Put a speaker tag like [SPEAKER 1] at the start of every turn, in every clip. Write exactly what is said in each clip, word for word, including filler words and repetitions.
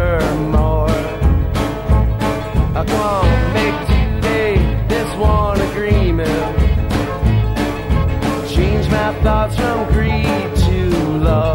[SPEAKER 1] nevermore. I come on, make today this one agreement. Change my thoughts from greed to love.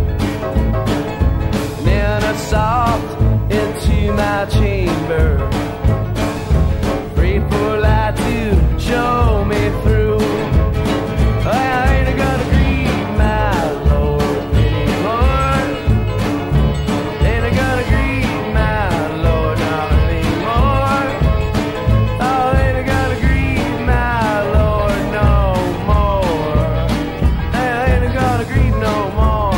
[SPEAKER 1] And then I soft into my chamber. Pray for light to show me through. I ain't gonna grieve my Lord anymore. Ain't gonna grieve my Lord not anymore. Oh, ain't gonna grieve my Lord no more. I ain't gonna grieve no more.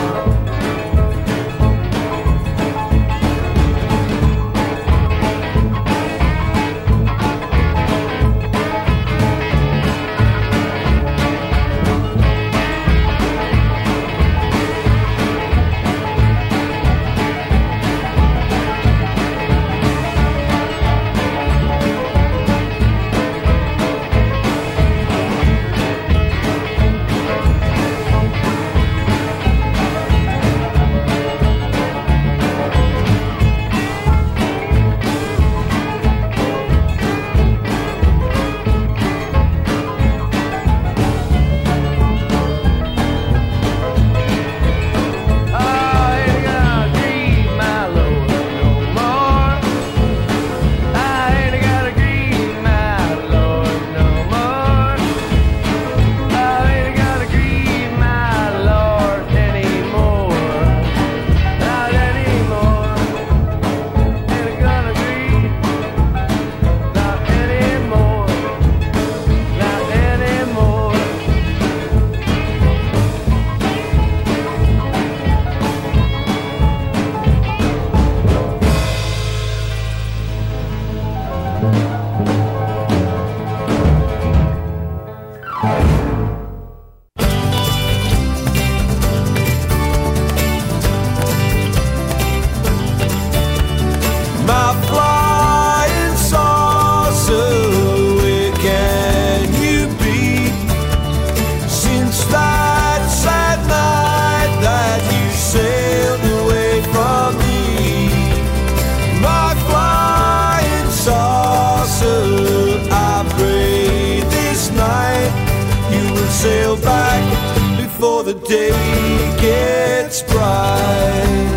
[SPEAKER 2] My flying saucer, where can you be? Since that sad night that you sailed away from me. My flying saucer, I pray this night you will sail back before the day gets bright.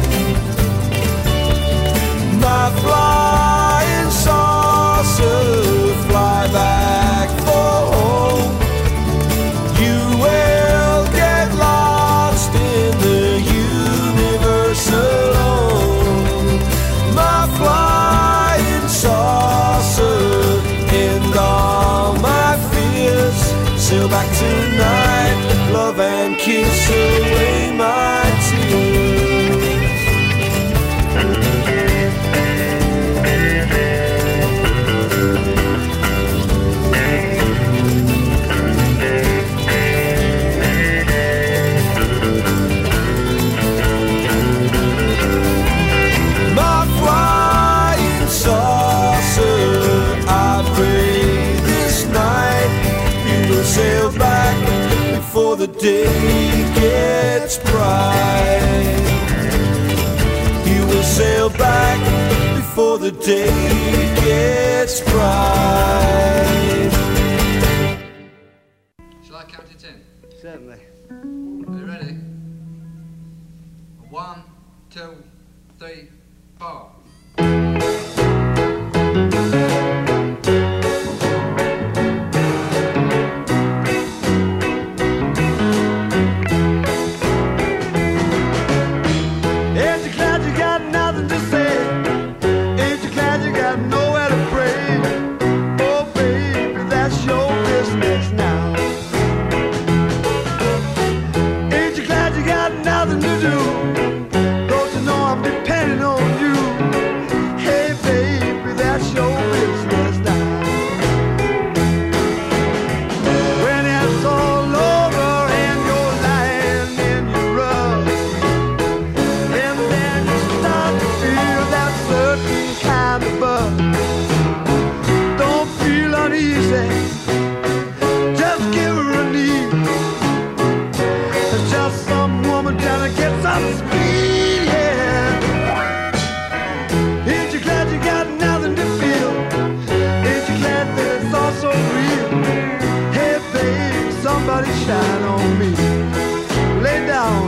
[SPEAKER 2] My flying saucer, fly back for home. You will get lost in the universe alone. My flying saucer, end all my fears. Sail back tonight, love and kiss away my tears. Sail back before the day gets bright. You will sail back before the day gets bright.
[SPEAKER 3] Shall I count to ten?
[SPEAKER 1] Certainly.
[SPEAKER 3] Are you ready? One, two, three, four.
[SPEAKER 2] Nothing to do, don't you know I'm depending on you. feel shine on me. Lay down.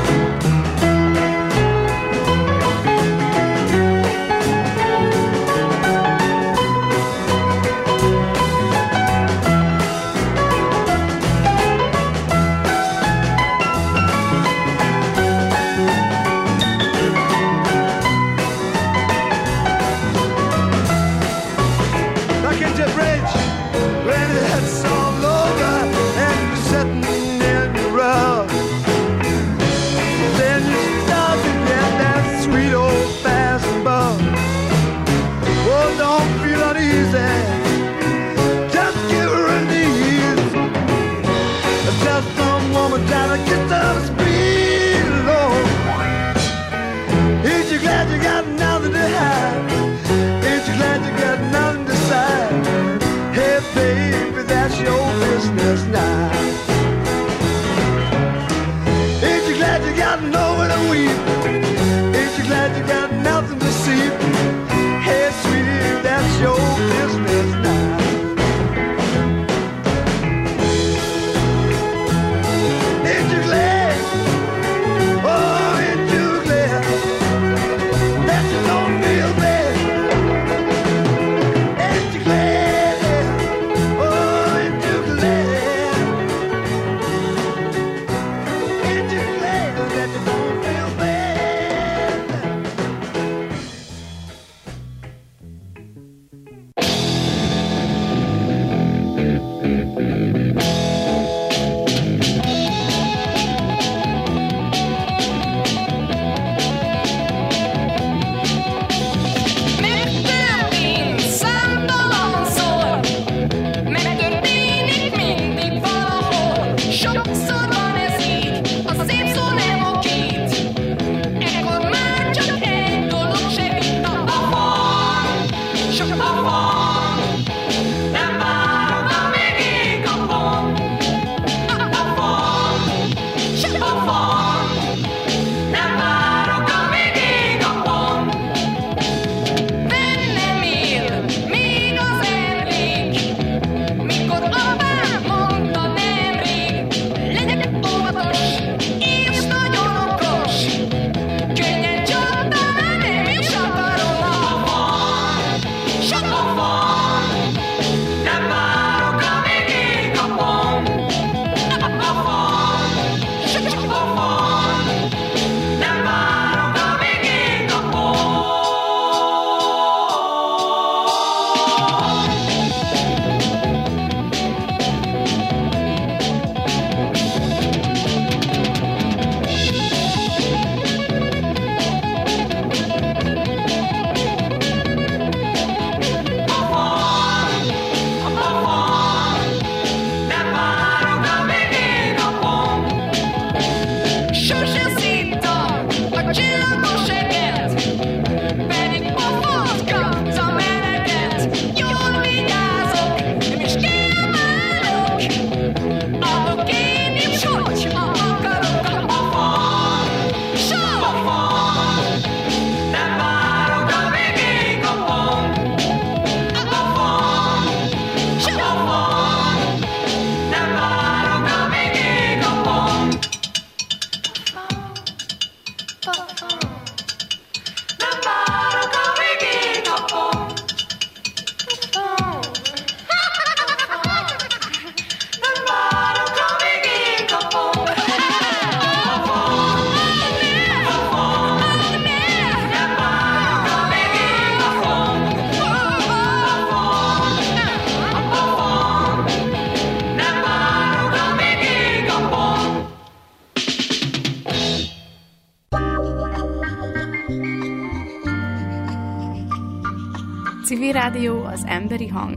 [SPEAKER 4] Civil Rádió, az emberi hang.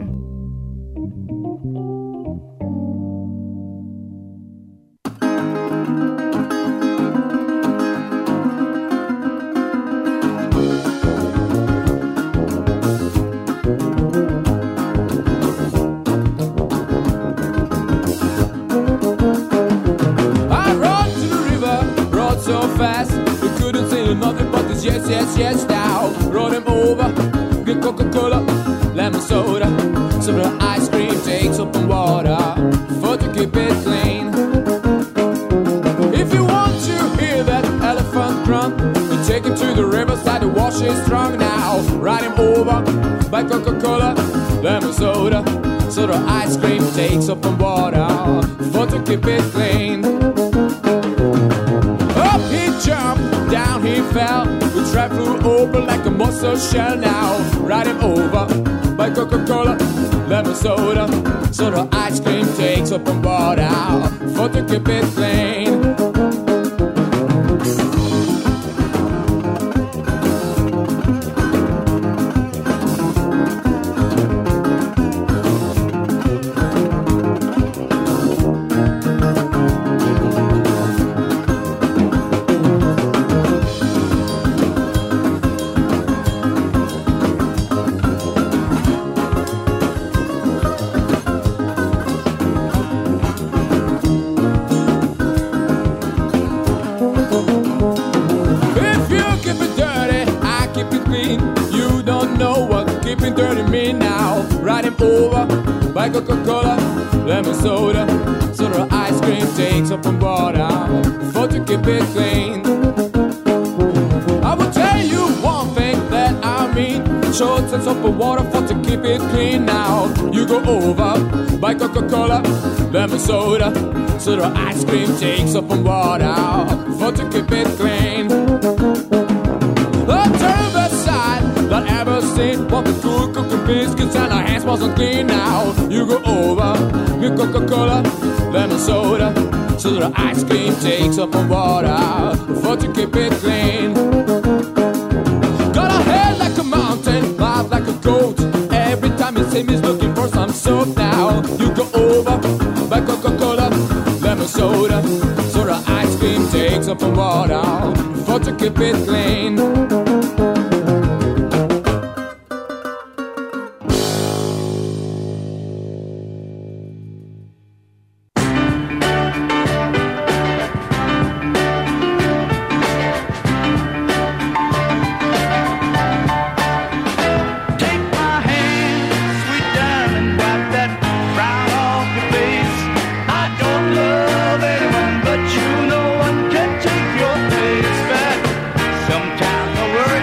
[SPEAKER 5] Yes, yes, yes, now. Roll him over, get Coca-Cola, lemon soda. she's strong now. Ride him over by Coca-Cola, lemon soda, so the ice cream takes up on water for to keep it clean. Up he jumped, down he fell. The trap flew open like a monster shell now. Ride him over by Coca-Cola, lemon soda, so the ice cream takes up on water for to keep it clean. By Coca-Cola, lemon soda, so the ice cream takes up on water for to keep it clean. I will tell you one thing that I mean, short sense of water for to keep it clean. Now you go over by Coca-Cola, lemon soda, so the ice cream takes up on water for to keep it clean. The turbine side that ever seen, what the cool cooking biscuits and our hands wasn't clean. Now you go over with Coca-Cola, lemon soda, so the ice cream takes up on water for to keep it clean. Got a head like a mountain, mouth like a goat. Every time you see me, looking for some soap. Now you go over by Coca-Cola, lemon soda, so the ice cream takes up on water for to keep it clean.
[SPEAKER 2] Sometimes the world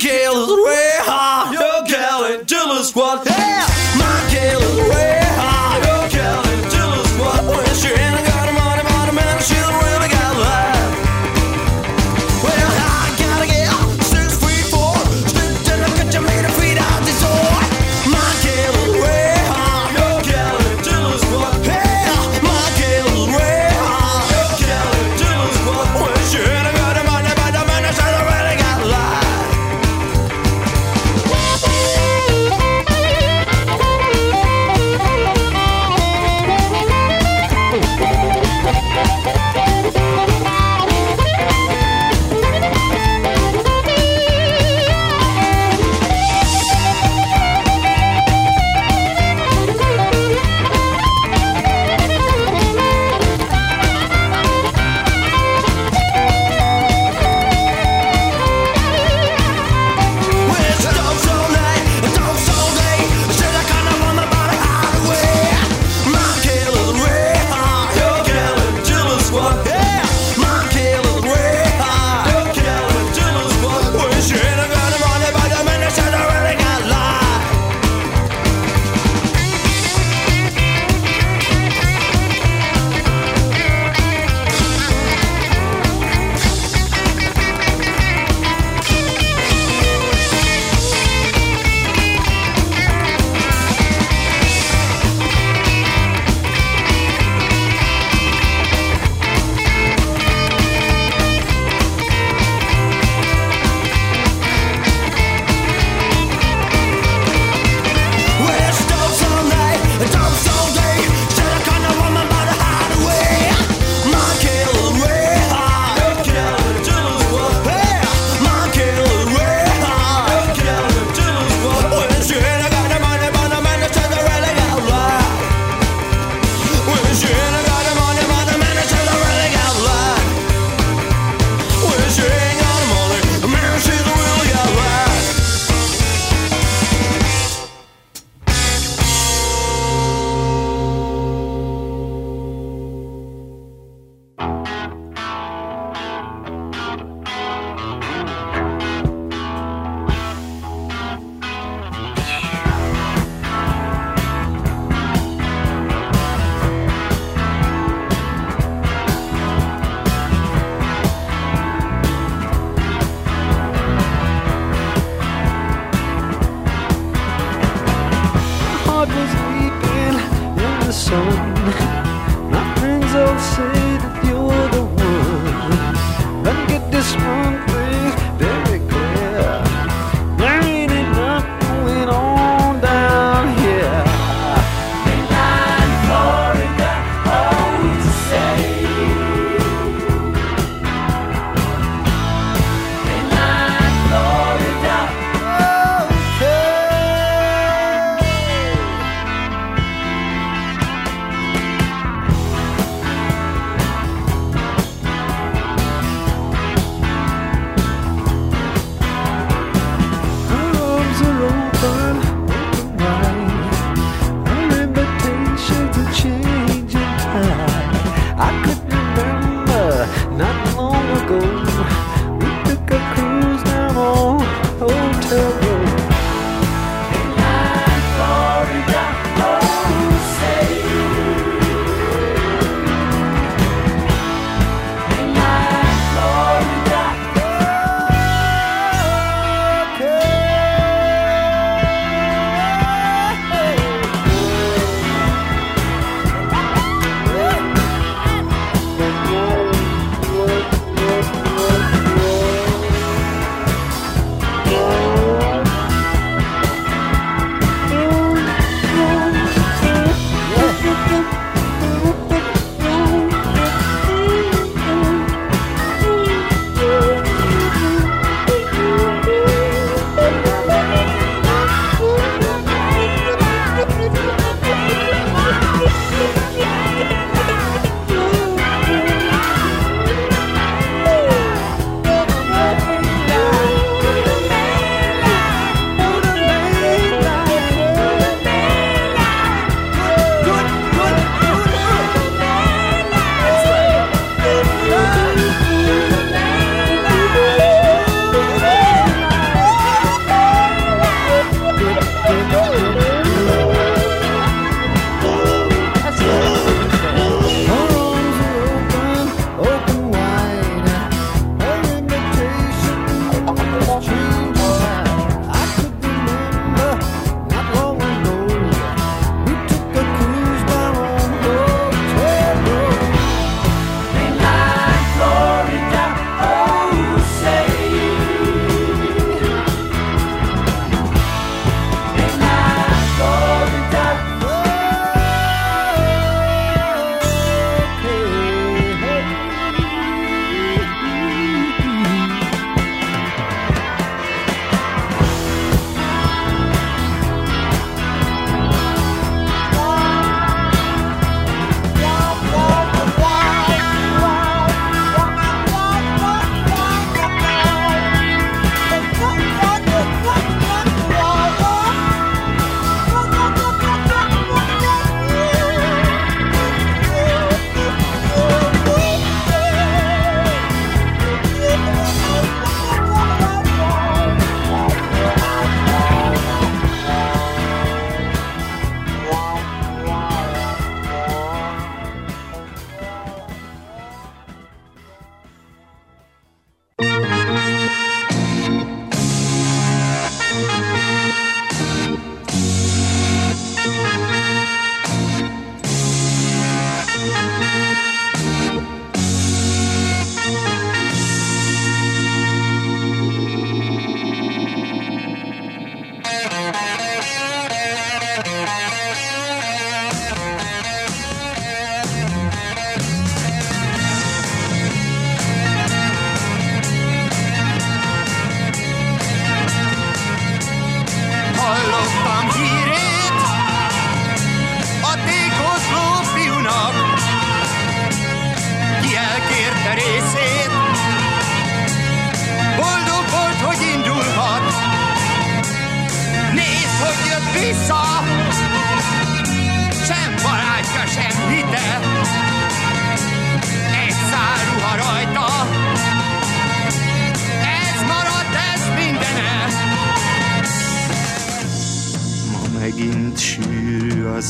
[SPEAKER 6] gal is way high, your gal ain't jealous what? Yeah, my gal is way high, your gal ain't jealous what? When she ain't got a money, money, man, she really got life. Well, I gotta get six feet four, straight till I get you made a feet out the door. My gal is way high, your gal ain't jealous what? Yeah, my gal is way high, your gal ain't jealous what? When she ain't got a money, but the man, she really got life.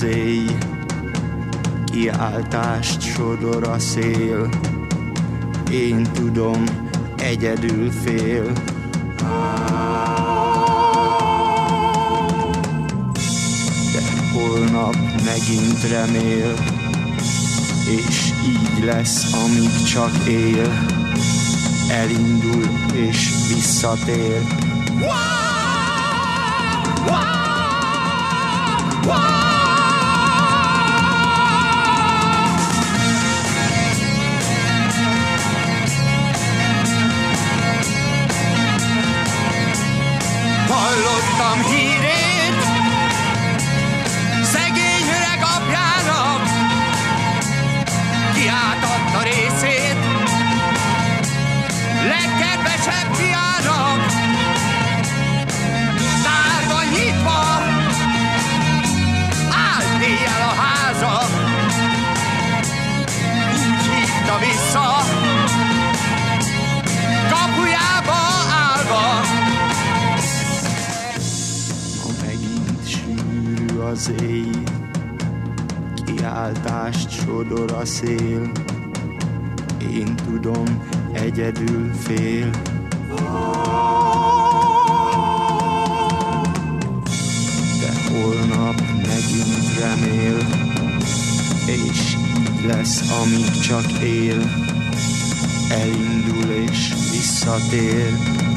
[SPEAKER 7] az éj, kiáltást sodor a szél, én tudom, egyedül fél. De holnap megint remél, és így lesz, amíg csak él, elindul és visszatér.
[SPEAKER 6] Hallottam hírét szegény öreg apjának, ki átadta részét legkedvesebb fiának. Zárva nyitva állt éjjel a háza, úgy hívta vissza kapujába állva.
[SPEAKER 7] Az éj, kiáltást sodor a szél, én tudom, egyedül fél. De holnap megint remél, és így lesz, amíg csak él, elindul és visszatér.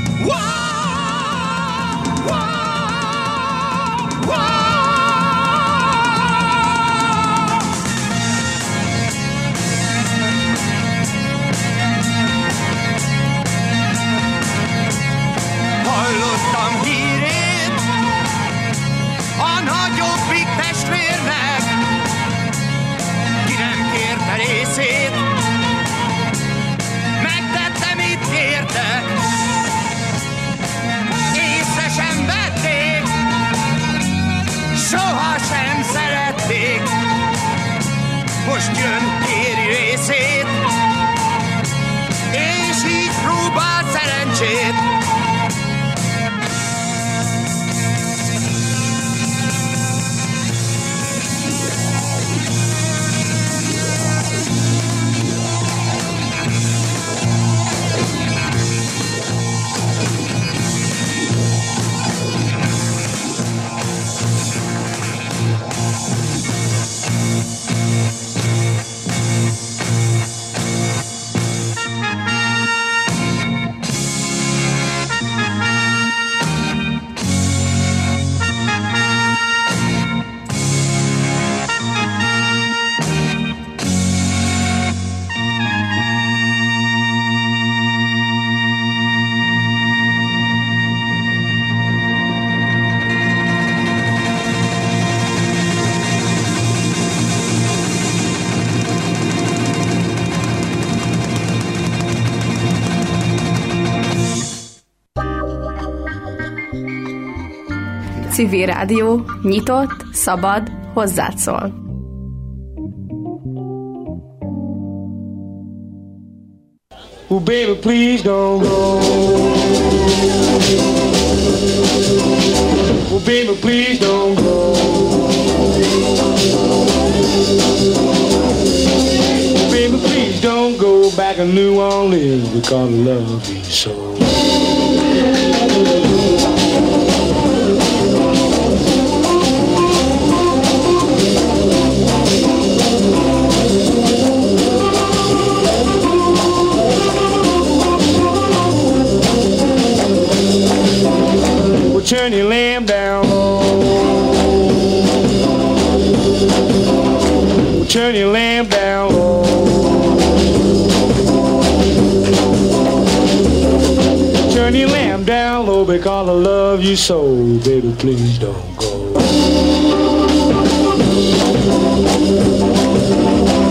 [SPEAKER 6] Hallottam hírét a nagyobbik testvérnek, ki nem kérte részét, megtette, mit kértek, észre sem vették, soha sem szerették, most jön, kéri részét, és így próbál szerencsét.
[SPEAKER 4] Civil Rádió, nyitott, szabad, hozzád szól.
[SPEAKER 8] Oh baby, please don't go. Oh baby, please don't go. Oh baby, please don't go back to New Orleans because I love you so. Turn your lamp down low. Turn your lamp down low. Turn your lamp down low because I love you so. Baby, please don't go.